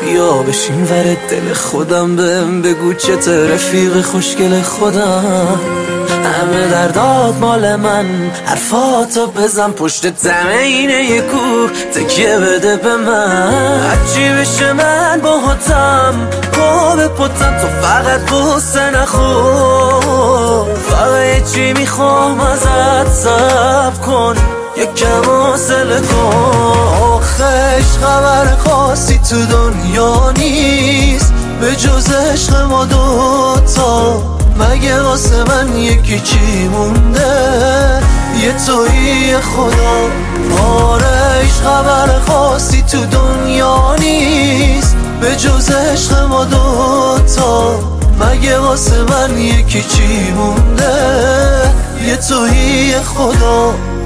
بیا بشین ور دل خودم، بهم بگو چته رفیق خوشگل خودم. همه دردات مال من، حرفاتو بزن پشت زمینه یه کوه، تکیه بده به من. هرچی بشه من باهاتم، پا به پتم، تو فقط قصه نخور. فقط چی میخوام ازت، صبر کن یکم حوصله کن. آخه خبر خاصی تو دنیا نیست به جز عشق ما دوتا. مگه واسه من یکی چی مونده، یه تویی خدا. آره هیچ خبر خاصی تو دنیا نیست به جز عشق ما دوتا. مگه واسه من یکی چی مونده، یه تویی خدا.